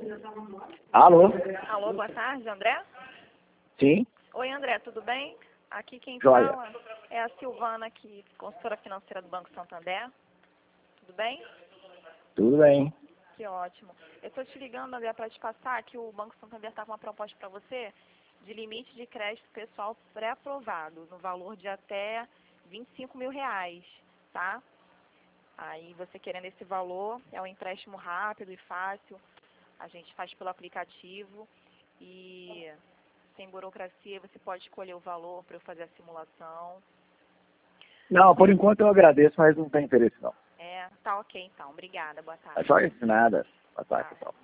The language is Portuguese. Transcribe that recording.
Alô? Alô, boa tarde, André? Sim? Oi, André, tudo bem? Aqui quem Joia. fala é a Silvana, aqui, consultora financeira do Banco Santander. Tudo bem? Tudo bem. Que ótimo. Eu estou te ligando, André, para te passar que o Banco Santander está com uma proposta para você de limite de crédito pessoal pré-aprovado, no valor de até R$ 25.000, tá? Aí você querendo esse valor, é um empréstimo rápido e fácil, a gente faz pelo aplicativo e sem burocracia, você pode escolher o valor para eu fazer a simulação. Não, por enquanto eu agradeço, mas não tem interesse não. Tá ok então. Obrigada, boa É tarde. só isso, nada. Boa tarde, Tá. pessoal.